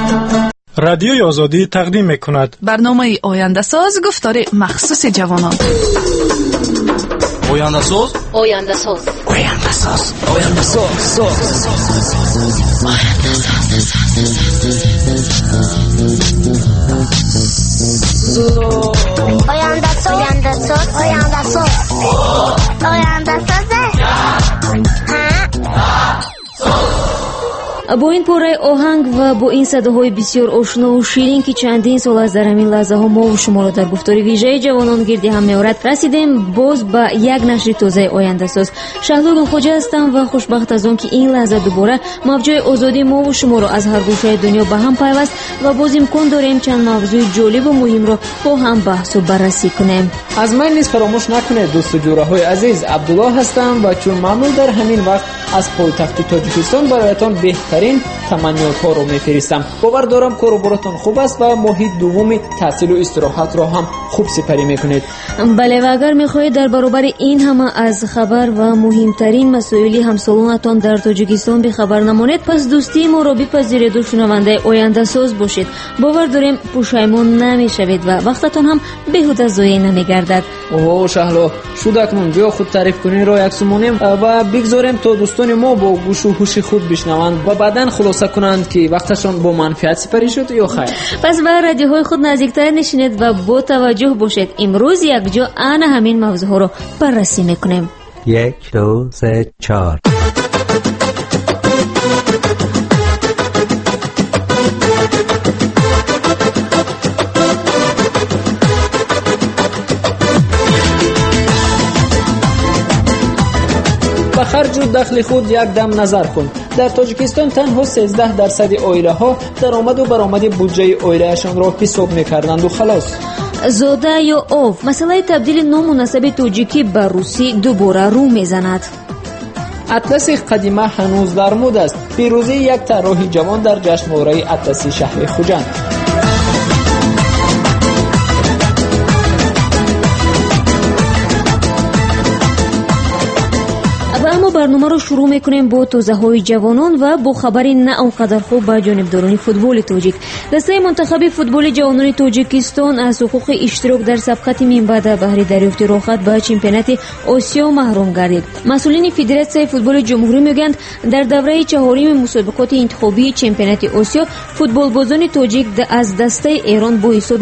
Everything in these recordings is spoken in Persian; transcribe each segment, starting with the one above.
رادیوی آزادی تقدیم می‌کند برنامه آینده ساز گفتار مخصوص جوانان. آینده ساز آینده ساز آینده ساز آینده ساز آینده ساز آینده ساز آینده ساز آینده ساز. با این پاره آهنگ و با این صداهای بسیار آشنا و شیرین که چندین سال از در همین لحظه ها ما و شما را در گفتار ویژه جوانان گردی هم می‌آورد، رسیدیم باز به یک نشر تازه آینده ساز. شهلا گلخوجه هستم و خوشبخت از آن که این لحظه دوباره موجای آزادی ما و شما را از هر گوشه دنیا به هم پیوست و باز امکان داریم چند موضوع جالب و مهم را با هم بحث و بررسی کنیم. از من نیز فراموش نکنید دوست و جورهای عزیز، عبدالله هستم و چون معمول در همین وقت از پایتخت تاجیکستان برایتان بهترین تمنیات‌ها رو می‌فرستم. باور دارم کار و براتون خوب است و ماهی دوم تحصیل و استراحت را هم خوب سپری می‌کنید. بله، و اگر می‌خواهید در برابر این همه از خبر و مهمترین مسائل همسالانتان در تاجیکستان به خبر نمانید، پس دوستی ما را بپذیرید و شنونده آینده ساز باشید. باور داریم پشیمان نمی‌شوید و وقتتان هم بیهوده ضایع نمی‌گردد. اوه شهلا، شد اکنون بیا خود تعریف کنین را یک سمونیم و بگذاریم تا دوستان ما با گوش و هوش خود بشنوند و بعداً خلاصه کنند که وقتشان با منفعت سپری شد یا خیر. پس به رادیوهای خود نزدیکتر نشینید و با توجه باشید. امروز یک جا آن همین موضوع رو بررسی میکنیم. 1 2 3 4. به خرج و دخل خود یک دم نظر کن. در تاجیکستان تنها 13% عائله ها درآمد و برآمد بودجه عائلهشان را حساب می‌کردند و خلاص. زاده یا آف، مسئله تبدیل نام و نسب تاجیکی به روسی دوباره رو میزند. اطلس قدیمه هنوز در مد است. پیروزی یک طراح جوان در جشنواره اطلسی شهر خوجند. اما برنامه رو شروع میکنیم با توضیحات جوانان و با خبری نه آنقدر خوب به جانبداران فوتبال تاجیک. دسته منتخب فوتبال جوانان تاجیکستان از حقوق اشتراک در صفقت منبع بهره دریافت راحت به چمپیونات آسیا محروم گردید. مسئولین فدراسیون فوتبال جمهوری میگویند در دوره چهارم مسابقات انتخابی چمپیونات آسیا فوتبالبازان تاجیک از دسته ایران با حساب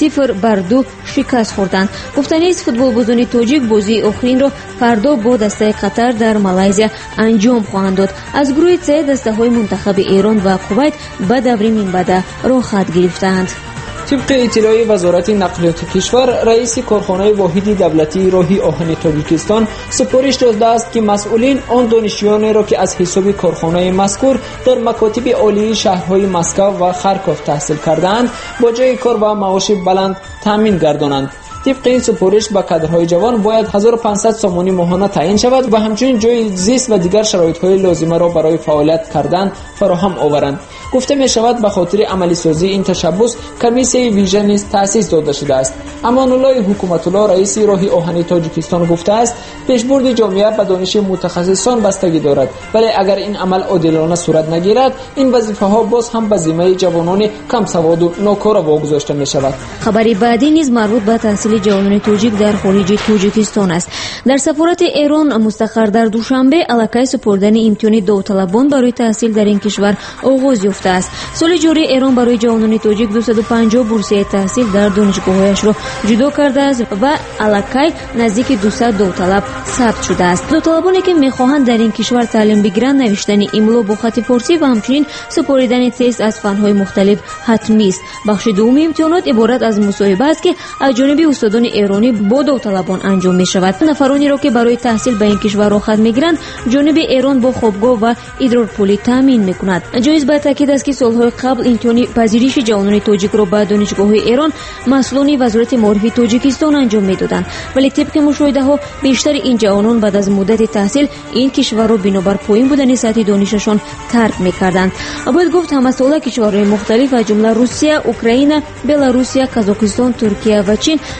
0-2 شکست خوردند. گفتنی است فوتبالبازان تاجیک بازی آخرین را فردا با دسته قطر در مالزیا انجام خواهند داد. از گروه C دسته‌های منتخب ایران و کویت به دوره منبع راحت گرفتند. طبق اطلاع وزارت نقلیات کشور، رئیس کارخانه واحد دولتی راهی آهن تاجیکستان سپارش داده است که مسئولین آن دانشجویانی را که از حساب کارخانه مذکور در مکاتب عالی شهرهای مسکو و خارکوف تحصیل کردند با جای کار و معاش بلند تامین گردانند. طبق این سپارش به کادرهای جوان باید 1500 سامانی ماهانه تعیین شود و همچنین جای زیست و دیگر شرایط‌های لازمه را برای فعالیت کردن فراهم آورند. گفته می شود به خاطر عملی سازی این تشبس کمیسیون ویژه نیز تأسیس داده شده است. امان الله حکومت الله رئیس راهی آهن تاجیکستان گفته است پیشبرد جامعه به دانش متخصصان بستگی دارد، ولی اگر این عمل عادلانه صورت نگیرد این وظیفه ها باز هم به ذمه جوانان کم سواد و ناکار واگذاشته می شود. خبری بعدی نیز مربوط به تحصیل جوانان تاجیک در خارج تاجیکستان است. در سفارت ایران مستقر در دوشنبه الکی سپردن امتحان داوطلبان برای تحصیل در این کشور آغاز یافته است. سال جاری ایران برای جوانان تاجیک 250 بورسیه تحصیل در دانشگاه‌هایش را جدا کرده است و الکی نزدیک 200 داوطلب ثبت شده است. داوطلبانی که می‌خواهند در این کشور تعلیم بگیرند نوشتن املا با خط فارسی و همچنین سپاریدن تست از فن‌های مختلف حتمی است. بخش دوم امتحانات عبارت از مصاحبه است که از جانب استادان ایرانی با داوطلبان انجام می‌شود. نفرانی را که برای تحصیل به این کشور راحت می‌گیرند جانب ایران با خوابگاه و ادرارپولی تامین می‌کند. جایز به تاکید است که سال‌های قبل امتحان پذیرش جوانان تاجیک را به دانشگاه‌های ایران مسئولان وزارت معارف تاجیکستان انجام می‌دادند، ولی طبق مشاهده‌ها بیشتر این جوانان بعد از مدت تحصیل این کشور را بنابر پایین بودن سطح دانششان ترک می‌کردند. باید گفت همساله کشورهای مختلف از جمله روسیه، اوکراین، بلاروسیه، قزاقستان، ترکیه و چین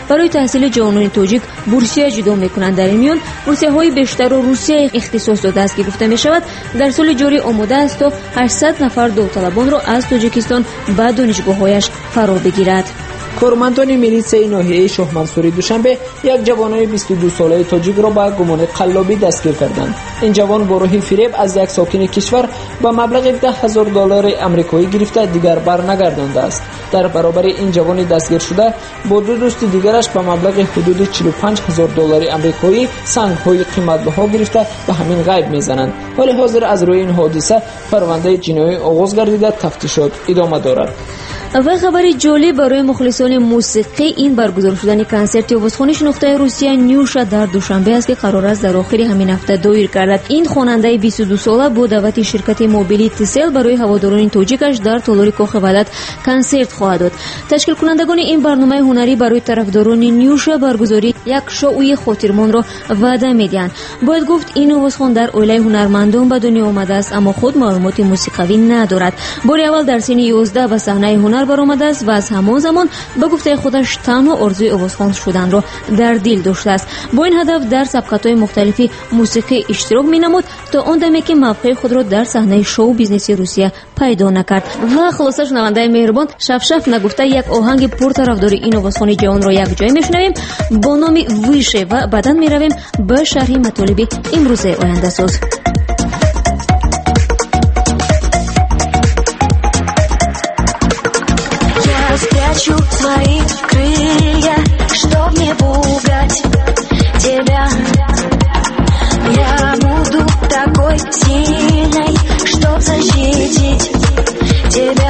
برای تحصیل جوانان تاجیک بورسیه جدا میکنند. در این میان بورسیه‌های بیشتر رو روسیه اختصاص داده است که گفته می شود در سال جاری آماده است تا 800 نفر داوطلبان را از تاجیکستان به دانشگاه‌هایش فرا بگیرد. کارمندان میلیسه ناحیه شاه منصوری دوشنبه یک جوانای 22 ساله تاجیک را با گمان قلابی دستگیر کردند. این جوان گروهی فریب از یک ساکن کشور با مبلغ $10,000 آمریکایی گرفته دیگر برنگردانده است. در برابر این جوان دستگیر شده با دو دوست دیگرش با مبلغ حدود $45,000 آمریکایی سنگ‌های قیمت‌بها گرفته به همین غیب میزنند. ولی حاضر از روی این حادثه پرونده جنایی آغاز گردیده تفتیشات ادامه دارد. و خبری جالب برای مخلصان موسیقی این برگزار شدن کنسرت آوازخوانش نقطه روسیه نیوشا در دوشنبه است که قرار است در آخر همین هفته دایر گردد. این خواننده 22 ساله با دعوت شرکت موبیلی تسل برای هواداران تاجیکش در تالار کاخ ولایت کنسرت خواهد داد. تشکیل کنندگان این برنامه هنری برای طرفداران نیوشا برگزاری یک شوی خاطرمان را وعده میدهند. باید گفت این آوازخوان در عائله هنرمندان به دنیا آمده است اما خود معلومات موسیقی ندارد. بار اول در سن 11 به صحنه هنر برآمده است و از همان زمان به گفته خودش تنها آرزوی آوازخوان شدن را در دل داشته است. با این هدف در سبقت‌های مختلفی موسیقی اشتراک می‌نمود تا آن دمی که موقع خود را در صحنه شو بیزنسی روسیه پیدا نکرد. و خلاصه شنونده مهربان، شف نگفته یک آهنگ پرطرفدار این آوازخوان جوان را یک جای میشنویم با نام ویشه و بعداً میرویم به شرح مطالب امروز آینده ساز. Спрячу свои крылья, чтоб не пугать тебя. Я буду такой сильной, чтоб защитить тебя.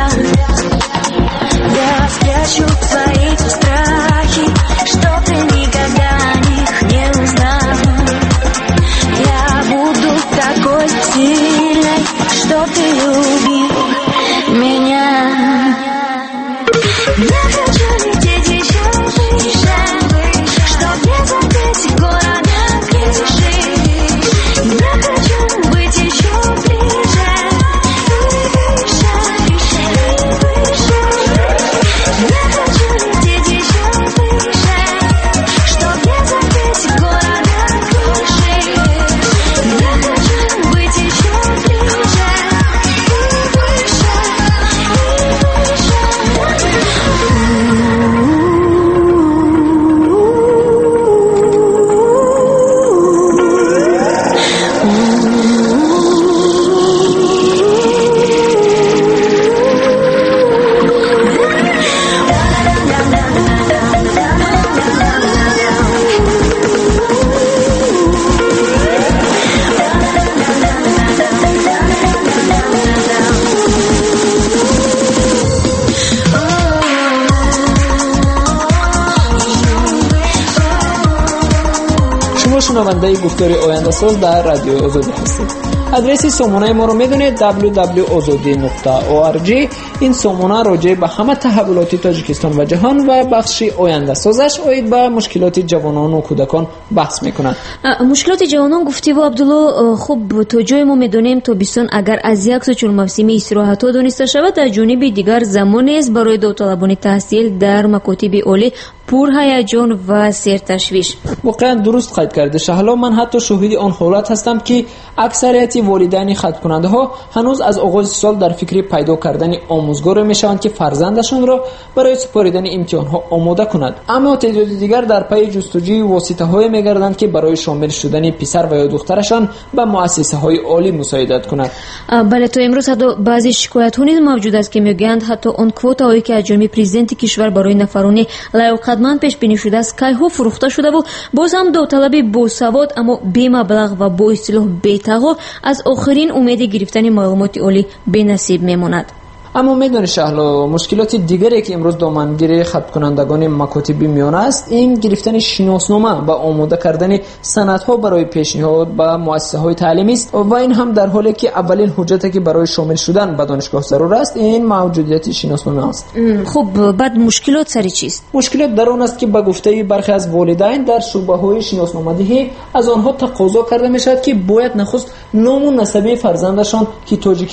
Я спрячу свои страхи, чтоб ты никогда их не узнал. Я буду такой сильной, чтоб ты любил меня. Я хочу лететь еще выше, чтоб не забыть города крыши. Я хочу быть еще ближе, выше, выше, выше. Я хочу лететь еще выше, чтоб не забыть города крыши. Я хочу быть еще ближе, выше, выше. شنونده گفتار آینده ساز در رادیو آزادی هستید. آدرس سامانه ما رو میدونید www.azadi.org. این سامانه راجع به همه تحولات تاجیکستان و جهان و بخش آینده سازش اوید به مشکلات جوانان و کودکان بحث میکنند. مشکلات جوانان گفتی و عبدالله، خب تا جای ما میدونیم تابستان اگر از یک سو چون موسم استراحت ها دانسته شود، در جانب دیگر زمانی است برای داوطلبان تحصیل در مکاتب عالی پر هیجان و سرتشویش. واقعا درست قید کرده شهلا. من حتی شاهد آن حالت هستم که اکثریت والدین خط کننده ها هنوز از آغاز سال در فکر پیدا کردن آموزگار میشوند که فرزندشان را برای سپاریدن امتحان ها آماده کنند، اما تعداد دیگر در پی جستجوی واسطه های میگردند که برای شامل شدن پسر و یا دخترشان به مؤسسه های عالی مساعدت کنند. بله، تا امروز حتی بعضی شکایت ها نیز موجود است که میگویند حتی آن کوتا هایی که از جانب پرزیدنت کشور برای نفران لایق‌مند پیش بینی شده است کایها فروخته شده و باز هم داوطلب با سواد اما بی مبلغ و با اصطلاح بی‌تقوا از آخرین امید گرفتن معلومات عالی بی‌نصیب میماند. اما میدونی شهلا، مشکلات دیگری که امروز دامنگیر خط کنندگان مکاتبی میان است این گرفتن شناسنامه و آماده کردن سندها برای پیشنهاد به مؤسسه های تعلیمی است و این هم در حالی که اولین حجتی که برای شامل شدن به دانشگاه ضرور است این موجودیت شناسنامه است. خب بعد مشکلات سری چیست؟ مشکلات در آن است که به گفته برخی از والدین در شعبه های شناسنامه‌دهی از آنها تقاضا کرده میشد که باید نخست نام و نسب فرزندشان که تاجیکی است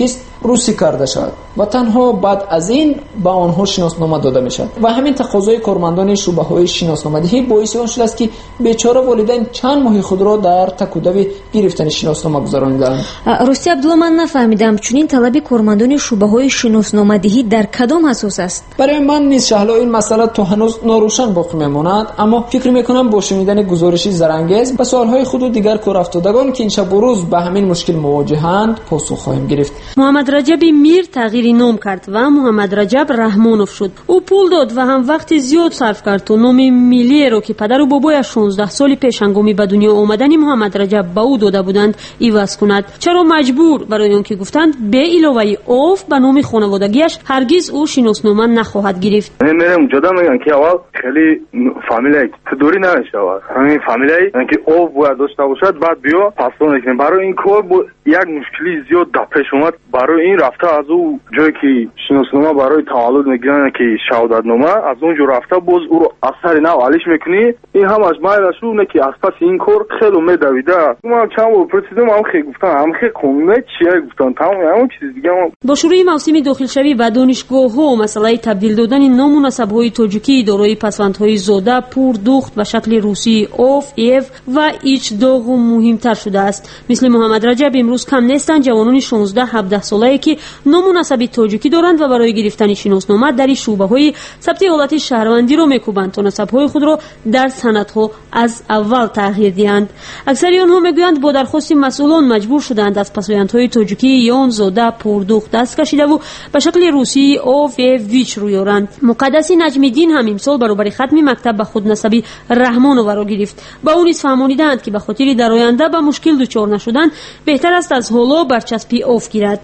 روسی کرده شود و تنها بعد از این به آنها شناسنامه داده می شود و همین تقاضای کارمندان شعبه های شناسنامه‌دهی باعث آن شده است که بیچاره والدین چند ماه خود را در تکودوی گرفتن شناسنامه گذراندند. راستی عبدالله من نفهمیدم چنین طلب کارمندان شعبه های شناسنامه‌دهی در کدام اساس است؟ برای من نیز شهلا این مسئله تا هنوز ناروشن باقی میماند، اما فکر میکنم با شنیدن گزارشی زرنگیز به سوالهای خود و دیگر کارافتادگان که این شب و روز به همین مشکل مواجهند پاسخ خواهیم گرفت. محمد رجب میر تغییر نام کرد و محمد رجب رحمانوف شد. او پول داد و هم وقت زیاد صرف کرد تا نام ملی رو که پدر و بابایش 16 سال پیش هنگامی به دنیا آمدن محمد رجب به او داده بودند عوض کند. چرا مجبور؟ برای آنکه گفتند به علاوه اوف به نام خانوادگیش هرگز او شناسنامه نخواهد گرفت. میرم جدا میگن که اول خیلی فامیلای تدوری نمیشه، همین فامیلای که اوف باید داشته باشد بعد بیا پاسون کنیم. برای این کار یک مشکلی زیاد در پیش اومد. برای این رفته از او جایی که شناسنامه برای تولد میگیرن که شهادتنامه، از اونجا رفته باز او رو اثر نو علیش میکنی. این هم از مایلش اونه که از پس این کار خیلی میدویده. من چند بار پرسیدم هم خیلی گفتن هم خیلی قانونه چیه گفتن تمام همون چیز دیگه. با شروع موسم داخلشوی و دانشگاه‌ها مسئله تبدیل دادن نام و نسب‌های تاجیکی دارای پسوندهای زاده، پور، دوخت و شکل روسی اوف، ایف و ایچ داغ مهمتر شده است. مثل محمد رجب امروز کم نیستند جوانان 16-17 ساله‌ای که نام و نسب تاجیکی دارند و برای گرفتن شناسنامه در شعبه‌های ثبت حالت شهروندی را می‌کوبند تا نسب‌های خود را در سندها از اول تغییر دهند. اکثر آنها میگویند با درخواست مسئولان مجبور شدند از پسوندهای تاجیکی یان زاده، پور، دوخت دست کشیده و به شکل روسی اوف، ویچ روی آورند. مقدسی نجمیدین هم امسال برابر ختم مکتب به خود نسبی رحمانوف را گرفت. با او نیز فهمانیدند که به خاطر در آینده به مشکل دچار نشدن بهتر است از حالا برچسبی اوف گیرد.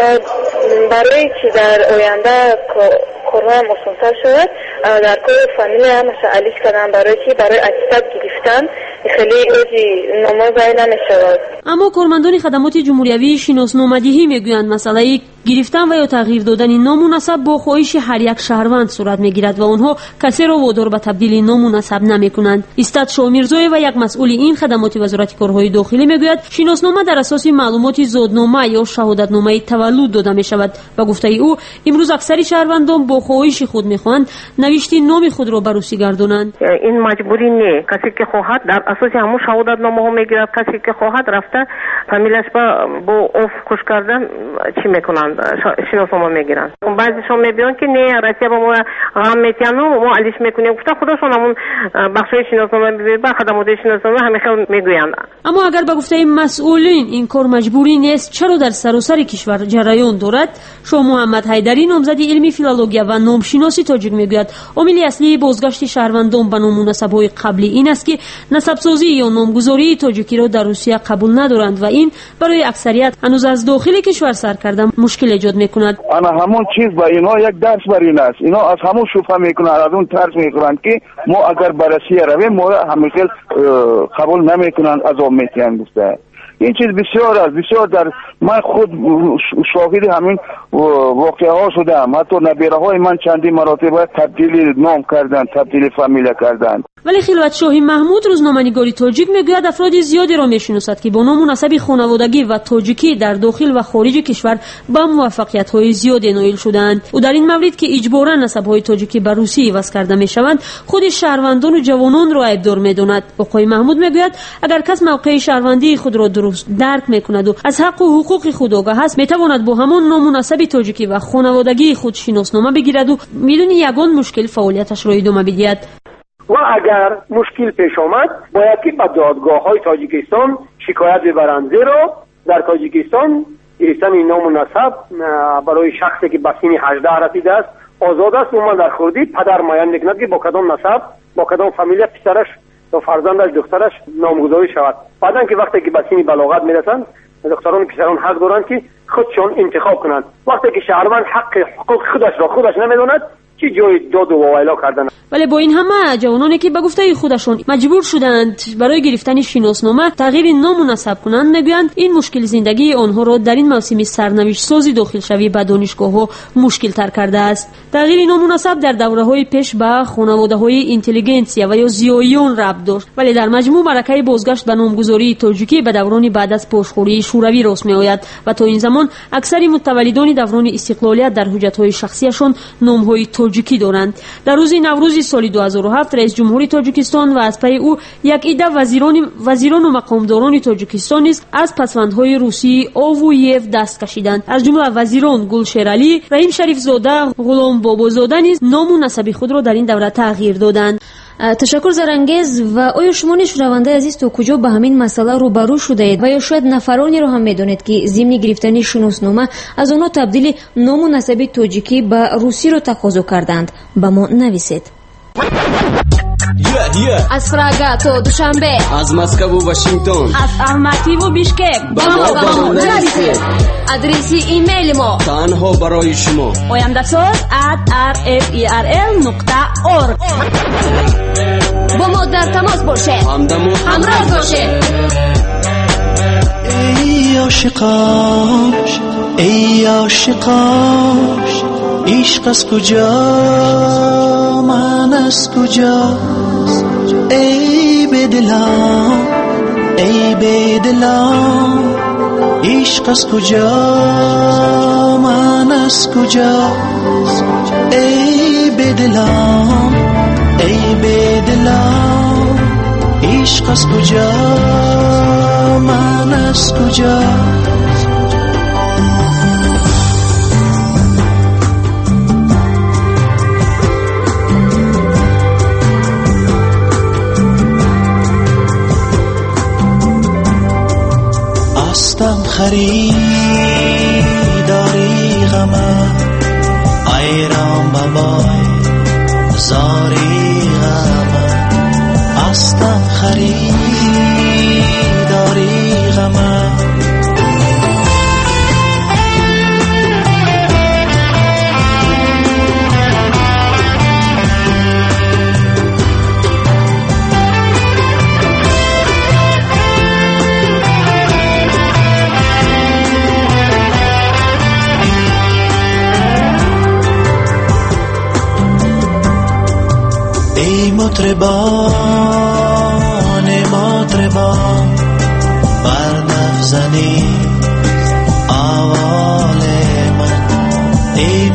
برای که در آینده کرونا مسلسل شود در کل فامیلی هم مسئولیت کردن برای که برای اجساد گرفتن خیلی اوزی نمازایی نمیشود. اما کارمندان خدمات جمهوریوی شناسنامه‌دهی میگویند مسئله گرفتن و یا تغییر دادن نام و نسب با خواهش هر یک شهروند صورت میگیرد و آنها کسی را وادار به تبدیل نام و نسب نمیکنند. استاد شامیرزوی و یک مسئول این خدمات وزارت کارهای داخلی میگوید شناسنامه در اساس معلومات زادنامه یا شهادتنامه تولد داده میشود و گفته او امروز اکثر شهروندان با خواهش خود میخواهند نوشت نام خود را به روسی گردانند. این مجبوری نه، کسی که خواهد در اساس همون شهادتنامه ها میگیرد، کسی که خواهد رفته فامیلش با اوف خوش کردن چی میکنند شناسنامه میگیرند. بعضیشون میگن که نه راستی با ما غم میتیانو ما علیش میکنیم گفته خودشون همون بخشای شناسنامه به خدمات شناسنامه همیشه میگویند. اما اگر به گفته مسئولین این کار مجبوری نیست، چرا در سراسر کشور جریان دارد؟ شاه محمد حیدری نامزد علمی فیلولوژی و نامشناسی تاجیک میگوید عامل اصلی بازگشت شهروندان به نام و نسب‌های قبلی این است که نسب‌سازی یا نامگذاری تاجیکی را در روسیه قبول ندارند و این برای اکثریت هنوز از داخل کشور سر کردن مشکل ایجاد میکند. انا همون چیز با اینا یک درس برای این است. اینا از همون شوفه میکنند، از اون ترس میکنند که ما اگر بررسی رویم ما همیشه قبول نمیکنند از اون میتیان گفته. این چیز بسیار است، بسیار در من خود شاهد همین واقعه ها شدم. حتی نبیره های من چندی مراتب تبدیل نام کردند، تبدیل فامیله کردند. ولی خلوت شاهی محمود روزنامه‌نگاری تاجیک میگوید افراد زیادی را میشناسد که با نام و نسب خانوادگی و تاجیکی در داخل و خارج کشور با موفقیت‌های زیادی نایل شدند. او در این مورد که اجباراً نسب‌های تاجیکی به روسی عوض کرده میشوند خود شهروندان و جوانان را عیبدار میداند. آقای محمود میگوید اگر کس موقع شهروندی خود را درست درک میکند و از حق و حقوق خود آگاه است میتواند با همان نام و نسب تاجیکی و خانوادگی خود شناسنامه بگیرد و بدون یگان مشکل فعالیتش را ادامه بدهد. و اگر مشکل پیش آمد باید که به دادگاه‌های تاجیکستان شکایت ببرند، زیرا در تاجیکستان گرفتن نام و نسب برای شخصی که به سن 18 رسیده است آزاد است. اما در خودی پدر معین میکند که با کدام نسب با کدام فامیل پسرش یا فرزندش دخترش نامگذاری شود. بعدن که وقتی که به سن بلاغت میرسند دختران و پسران حق دارند که خودشان انتخاب کنند. وقتی که شهروند حق حقوق خودش را خودش نمیداند چی جای داد و وایلا کردن. ولی با این همه جوانانی که به گفته خودشون مجبور شدند برای گرفتن شناسنامه تغییر نام و نسب کنند، میگویند این مشکل زندگی آنها را در این موسم سرنوشت سازی داخل شوی به دانشگاه‌ها مشکل تر کرده است. تغییر نام و نسب در دوره‌های پیش به خانواده‌های اینتلیگنسیا و یا زیاییون ربط داشت، ولی در مجموع مرکه بازگشت به نامگذاری تاجیکی به دوران بعد از پاشخوری شوروی راست می‌آید و تا این زمان اکثر متولدان دوران استقلالیت در حجت‌های شخصیشان نام‌های تاجیکی دارند. در روز نوروز سال 2007 رئیس جمهوری تاجیکستان و از پی او یک عده وزیران و مقامداران تاجیکستان نیز از پسوندهای روسی آوویف دست کشیدند. از جمله وزیران گلشیرعلی، رحیم شریف زاده، غلام بابازاده نیز نام و نسب خود را در این دوره تغییر دادند. تشکر زرانگیز. و آیا شما شنونده عزیز تا کجا به همین مسئله روبرو شده اید و یا شاید نفرانی رو هم میدونید که ضمن گرفتن شناسنامه از آنها تبدیل نام و نسب تاجیکی به روسی رو تقاضا کردند؟ به ما نویسید. از پراگا تا دوشنبه، از مسکو و واشنگتن، از الماتی و بیشکک با ما نویسید. آدرس ایمیل ما تنها برای شما oyandasaz@rferl.org. با ما در تماس باشید، همراه باشید. ای عاشقان، ای عاشقان، عشق از کجا، من از کجا؟ ای بدلان، ای بدلان، عشق از کجا، من از کجا؟ ای بدلان، ای بدلان، عشق از کجا، من از کجا؟ هستم خریداری غمه، ایران بابای زاری غمه. هستم خریداری غمه، مطربان مطربان بر نفزنی آوال من. ای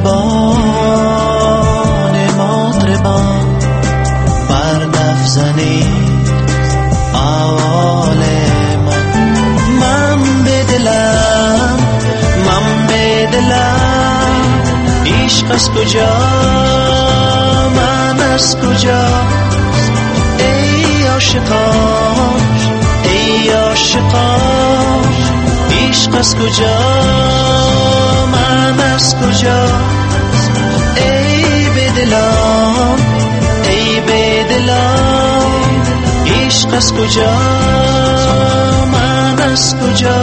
مطربان مطربان بر نفزنی آوال من. من بدلم، من بدلم، عشق از کجا، از کجا؟ ای عاشقان، ای عاشقان، عشق از کجا، من از کجا؟ ای بدلان، ای بدلان، عشق از کجا، من از کجا؟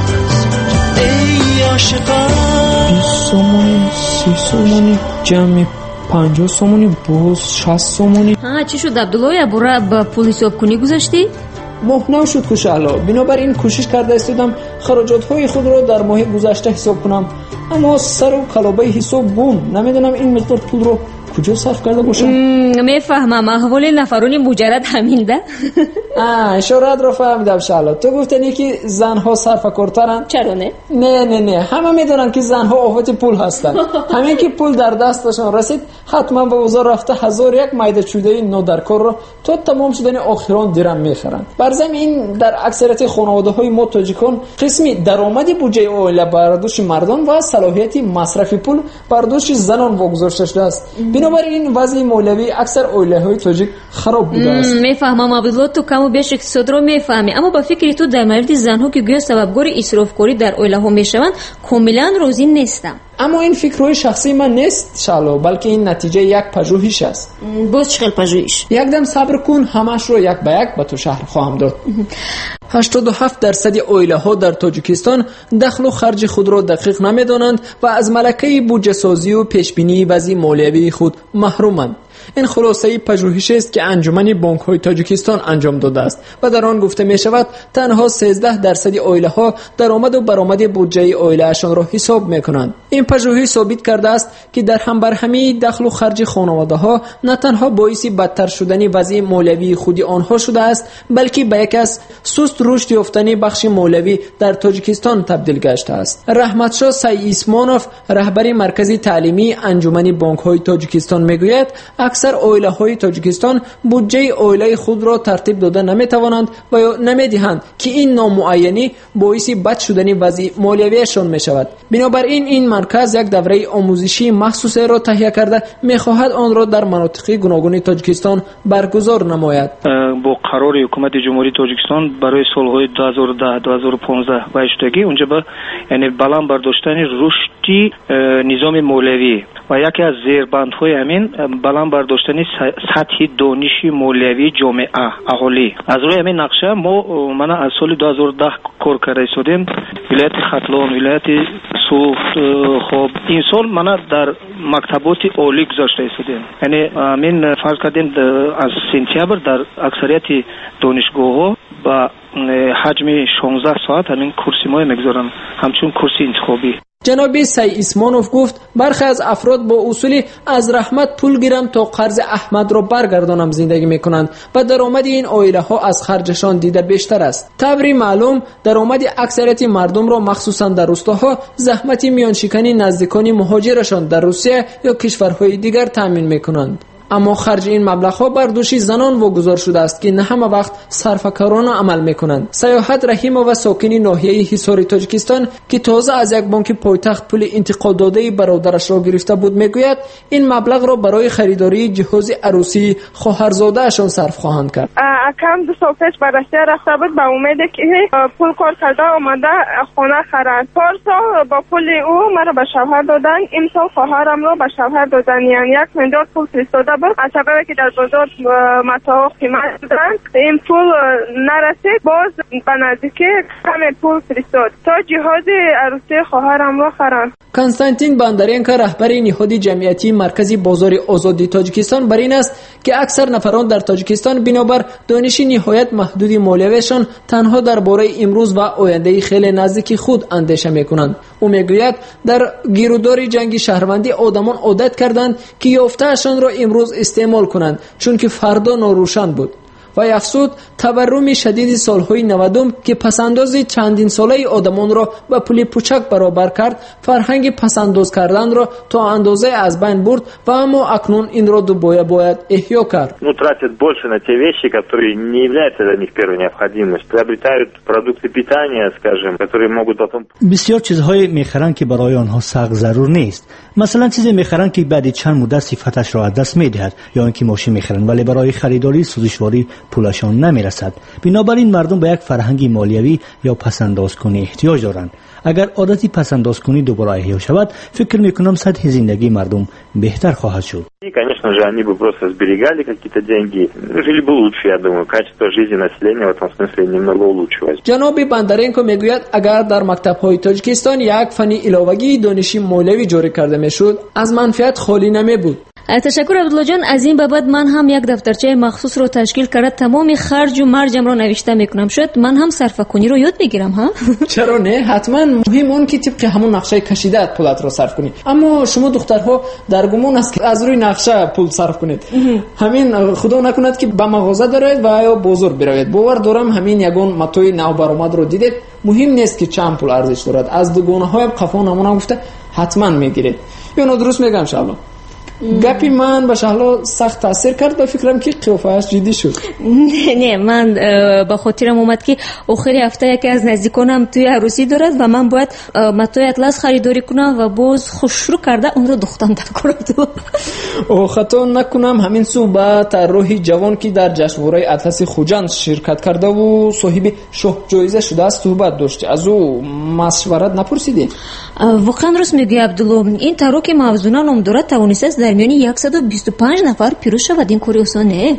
ای عاشقان. 20 سومونی، 30 سومونی، جمع 50 سومونی، باز 60 سومونی. چی شد عبدالله؟ برای با پول حساب کنی گذاشتی؟ مهنه شد کشالا. بنابراین کوشش کرده استودم خراجات های خود را در ماه گذشته حساب کنم، اما سر و کلابه حساب گم. نمیدونم این مقدار پول رو کجا صرف کرده باشم. میفهمم احوال نفرانی مجرد همین ده. اشارت رو فهمیدم شالا. تو گفتنی که زنها صرفه‌کارترن؟ چرا نه؟ نه همه میدونن که زنها آفت پول هستن. همین که پول در دستشان رسید حتما به بازار رفته 1001 میده چوده نودرکار رو تا تمام شدن آخران درم میخرن. بر ضمن این در اکثریت خانواده‌های ما تاجیکان قسمی درآمد بودجه عائله برداشت مردان و صلاحیت مصرف پول برداشت زنان واگذاشته شده است. بنابراین وضع مولوی اکثر عائله‌های تاجیک خراب بوده است. میفهمم عبدالله، تو کم و بیش اقتصاد رو میفهمی، اما با فکر تو در مورد زنها که گویا سببگار اسرافکاری در عائله‌ها میشوند کاملا راضی نیستم. اما این فکرهای شخصی من نیست شالو، بلکه این نتیجه یک پژوهش است. باز چه پژوهش؟ یک دم صبر کن، همش رو یک به یک به تو شهر خواهم داد. 87% اویله‌ها در تاجیکستان دخل و خرج خود را دقیق نمی‌دانند و از ملکه بودجه سازی و پیشبینی وضع مالیوی خود محرومند. این خلاصه پژوهشی است که انجمن بانک‌های تاجیکستان انجام داده است و در آن گفته می شود تنها 13% اویله‌ها درآمد و برآمد بودجه اویله‌شان را حساب می‌کنند. این پژوهش ثابت کرده است که در هم برهمی دخل و خرج خانواده‌ها نه تنها باعث بدتر شدن وضع مالیوی خود آنها شده است، بلکه به یک از سست رشد یافتن بخش مالیوی در تاجیکستان تبدیل گشته است. رحمتشاه سیعیسمانوف رهبر مرکز تعلیمی انجمن بانک‌های تاجیکستان میگوید اکثر اویله‌های تاجیکستان بودجه اویله خود را ترتیب داده نمی‌توانند و یا نمی‌دهند که این نامعینی باعث بد شدن وضع مالیویشان می‌شود. بنابراین این مرکز یک دوره آموزشی مخصوص را تهیه کرده می‌خواهد آن را در مناطق گوناگون تاجیکستان برگزار نماید. با قرار حکومت جمهوری تاجیکستان برای سال‌های 2010 2015 و اشتگی اونجا به یعنی بلند برداشتن رشدی نظام مالیوی و یکی از زیربندهای همین بلند برداشتن سطح دانشی مالیوی جامعه اهالی. از روی همین نقشه من از سال 2010 کار کرده شدیم. ولایت ختلان، ولایت سوخت، خب این سال من در مکتبات عالی گذاشته شدیم. یعنی من فرض کردیم از سپتامبر در اکثریت دانشگاه‌ها با حجم 16 ساعت همین کورسی ما میگذارن، همچون کورسی انتخابی. جناب سیعیسمانوف گفت برخی از افراد با اصول از رحمت پول گیرم تا قرض احمد را برگردانم زندگی میکنند و درآمد این عائله ها از خرجشان دیده بیشتر است. طبری معلوم درآمد اکثریت مردم را مخصوصا در روستاها زحمت میان شکنی نزدیکان مهاجرشان در روسیه یا کشورهای دیگر تامین میکنند. اما خرج این مبلغ‌ها بر دوش زنان واگذار شده است که نه همه وقت صرفه‌کارانه عمل می‌کنند. سیاحت رحیمова ساکن ناحیه حصار تاجیکستان که تازه از یک بانک پایتخت پول انتقال داده برادرش را گرفته بود میگوید این مبلغ را برای خریداری جهاز عروسی خواهرزاده‌شان صرف خواهند کرد. کم 2 سال پیش به روسیه رفته بود به امید که پول کار کرده آمده خانه خرید. پارسال با پول او مرا به شوهر دادن، این سال خواهرم را به شوهر دادن، یعنی 1 میلیارد پول فرستاده از سببی که در بازار متاع قیمت دادن این پول نرسید، باز به نزدیکی کم پول فرستاد تا جهاز عروسی خواهرم را خرند. کنستانتین باندارینکا رهبر نهاد جمعیتی مرکزی بازار آزادی تاجیکستان بر این است که اکثر نفران در تاجیکستان بنابر دانش نهایت محدود مالیویشان تنها درباره امروز و آینده خیلی نزدیک خود اندیشه میکنند. او میگوید در گیرودار جنگ شهروندی آدمان عادت کردند که یافته‌شان را امروز استعمال کنند چون که فردا ناروشن بود. و افسود تورم شدید سالهای 90 که پسنداز چندین ساله آدمان را به پول پوچک برابر کرد فرهنگ پسنداز کردن را تا اندازه از بین برد و اما اکنون این را دوباره باید احیا کرد. тратят больше на те вещи, которые не являются для них первой необходимостью. Приобретают продукты питания, скажем, которые могут потом بسیار چیزهای میخرن که برای آنها سخت ضرور نیست. مثلا چیزی میخرن که بعد چند مدت صفتش را از دست میدهد یا اینکه ماشین میخرن ولی برای خریداری سوزشواری پولشان نمیرسد. بنابراین مردم به یک فرهنگ مالیوی یا پسندازکنی احتیاج دارند. اگر عادتی پسندازکنی دوباره احیا شود فکر میکنم سطح زندگی مردم بهتر خواهد شد. Конечно же, они бы просто сберегали какие-то деньги, жили бы лучше, я думаю, качество жизни населения в этом смысле немного улучшилось. جناب باندارینکو میگوید اگر در مکتب‌های تاجیکستان یک فن علاوه‌ای دانشی مالیوی جاری کرده میشد از منفعت خالی نمیبود. تشکر عبدالله جان. از این بابت من هم یک دفترچه مخصوص رو تشکیل کرده تمام خرج و مرجم رو نوشته میکنم. شاید من هم صرفه کنی رو یاد بگیرم ها. چرا نه؟ حتما مهم اون که طبق همون نقشه کشیده پولت رو صرف کنی. اما شما دخترها در گمان است که از روی نقشه پول صرف کنید. همین خدا نکند که به مغازه دارید و یا بازار بروید. باور دارم همین یگان متاع نو برآمد رو دیدید. مهم نیست که چند پول ارزش دارد. از دوگانه‌های قفا نمونه گفته حتما میگیرید. یا درست میگم شالا. گپی من به شهلا سخت تاثیر کرد به فکرم که قیافه‌اش جدی شد. نه من به خاطرم اومد که آخر هفته یکی از نزدیکانم توی عروسی دارد و من باید متاع اطلس خریداری کنم و باز خوشرو کرده اون رو دختم در کردم. او خطا نکنم همین صحبت طراح جوان که در جشنواره اطلس خوجند شرکت کرده و صاحب شاه جایزه شده است صحبت داشته. از او مشورت نپرسیدی؟ واقعا راست میگی عبدالله. این طراح که موضوعا نام دارد توانسته در میان 125 نفر پیروز شود. این کاری آسان نه.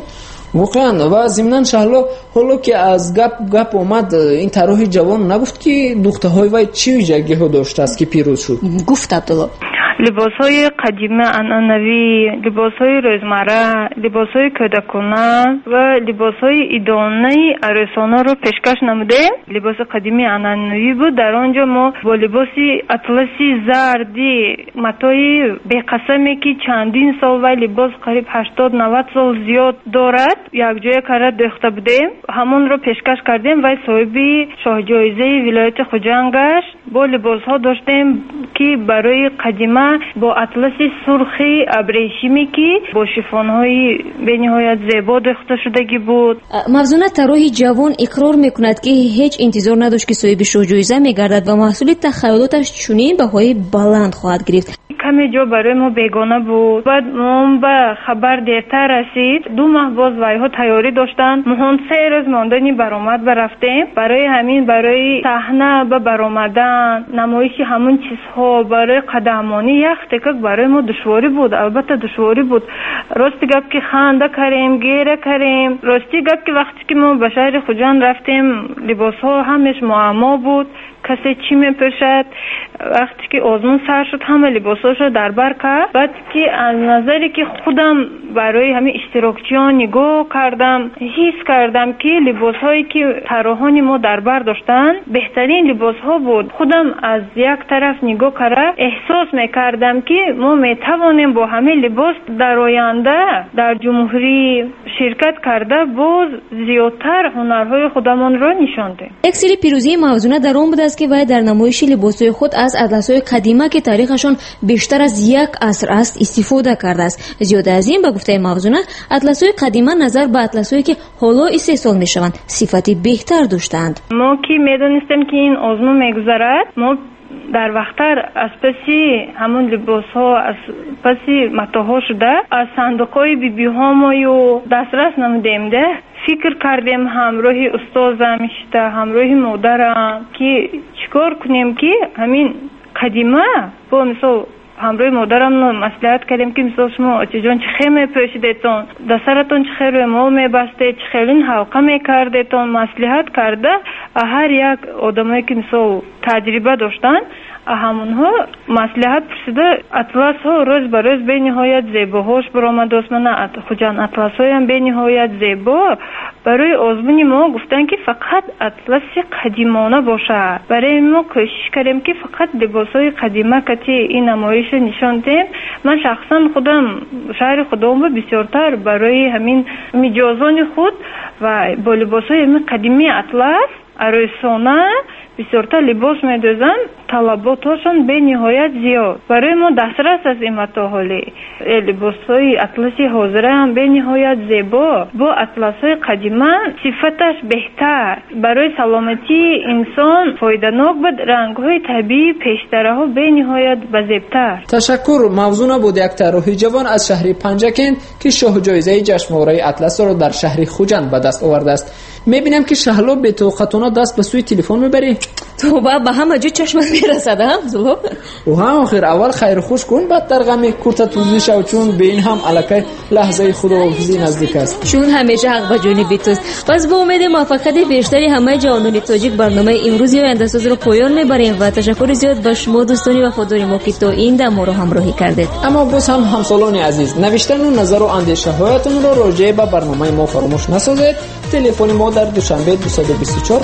واقعا و ضمناً شهلا حالا که از گپ اومد این طراح جوان نگفت که دخترهای وای چی ویژگی ها داشته است که پیروز شد؟ گفت عبدالله لباس‌های قدیمی عنعنوی، لباس‌های روزمره، لباس‌های کودکانه و لباس‌های ایدانه عروسانه رو پیشکش نموده. لباس قدیمی عنعنوی بود. در آنجا ما با لباسی اطلسی زردی متای بی‌قسمی که چندین سال و لباس قریب 80-90 سال زیاد دارد یک جای کار دوخته بودیم. همون رو پیشکش کردیم و صاحب شاه جایزه ولایت خوجند گشت. با لباس‌ها داشتیم که برای قدیمی با اطلسی سرخی ابریشمی که با شیفون‌های به‌نهایت زیبا دوخته شدگی بود. مفزونه طراح جوان اقرار میکند که هیچ انتظار نداشت که صاحب شاه جایزه میگردد و محصول تخیلاتش چنین بهای بلند خواهد گرفت. کمی جا برای ما بیگانه بود. بعد ما به خبر دیرتر رسید. 2 ماه باز وایها تیاری داشتن. ما 3 روز ماندنی برآمد برفتیم. برای همین برای صحنه به برآمدن نمایش همون چیزها برای قدمانی یک تکک برای ما دشواری بود. البته دشواری بود. راستی گپ که خنده کردیم گیره کردیم. راستی گپ که وقتی که ما به شهر خوجند رفتیم لباس ها همش معما بود. کسی چی میپوشد. وقتی که آزمون سر شد همه لباساشو در بر کرد. بعد که از نظری که خودم برای همین اشتراکچیان نگاه کردم حس کردم که لباسهایی که طراحان ما در بر داشتن بهترین لباسها بود. خودم از یک طرف نگاه کردم احساس میکردم که ما میتوانیم با همین لباس در آینده در جمهوری شرکت کرده باز زیادتر هنرهای خودمان را نشان دهیم. یک سری پیروزی موزونه در آن بود است که وی در نمایش لباسهای خود از اطلس‌های قدیمی که تاریخشان بیشتر از 1 عصر است استفاده کرده است. زیاد از این به گفته موزونه اطلس‌های قدیمی نظر به اطلس‌هایی که حالا استحصال می‌شوند صفتی بهتر داشتند. ما که می‌دانستیم که این آزمون می‌گذرد ما در وقتر از پسی همون لباس ها از پسی متاها شده از صندوقای بی ها ما یو دسترس نمودیم ده فکر کردیم همراه استازم اشته همراه مادرم که چیکار کنیم که همین قدیمه با مثال همراه مادرم مصلحت کردیم که مثلا شما آچه جان چه خیلی میپوشیدتون دسترتون چه خیلی مال میبسته چه خیلی حلقه میکردتون مصلحت کرده هر یک آدمایی که مثلا تجربه داشتن همونها مصلحت پرسیده اطلس ها روز به روز به نهایت زیباهاش برآمد من خوجند اطلس های هم به نهایت زیبا برای آزمون ما گفتن که فقط اطلس قدیمانه باشه. برای ما کوشش کردیم که فقط لباس های قدیمه که این نمایش نشان دهیم. من شخصا خودم شهر خودم بسیارتر برای همین مجازان خود و با لباس های قدیمی اطلس عروسانه بسیارتر لباس میدوزن طلباتشون به نهایت زیاد. برای ما دسترس از این متاحالی لباس های اطلسی حاضره هم به نهایت زیبا با اطلس های قدیمه صفتش بهتر برای سلامتی انسان فایده‌ناک بود. رنگ های طبیعی پیشتره ها به نهایت بزیبتر. تشکر. موضوع بود یک طراح جوان از شهر پنجکند که شاه جایزه جشنواره اطلس را در شهر خوجند به دست آورده است. میبینم که شهلا به توقعتونه دست به سوی تلفن میبری. تو با همه جو چشمت میرسد هم زلو و هم آخر اول خیر خوش کن بعد در غم کورت توزی شو چون به این هم الکه لحظه خداحافظی نزدیک است. چون همیشه حق به جانب توست. پس با امید موفقیت بیشتری همه جوانان تاجیک برنامه امروز آینده‌ساز رو پایان میبریم و تشکر زیاد به شما دوستانی وفاداری ما که تا این دم رو همراهی کردید. اما باز هم همسالان عزیز نوشتن و نظر و اندیشه هایتون رو راجع به برنامه ما فراموش نسازید. تلفن ما در دوشنبه 224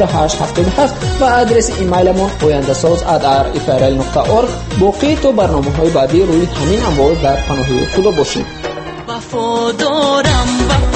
0877 و آدرس ایمیل ما oyandasaz@rfrl.org. باقی تو برنامه‌های بعدی روی همین امواج در پناه خدا باشید. وفادارم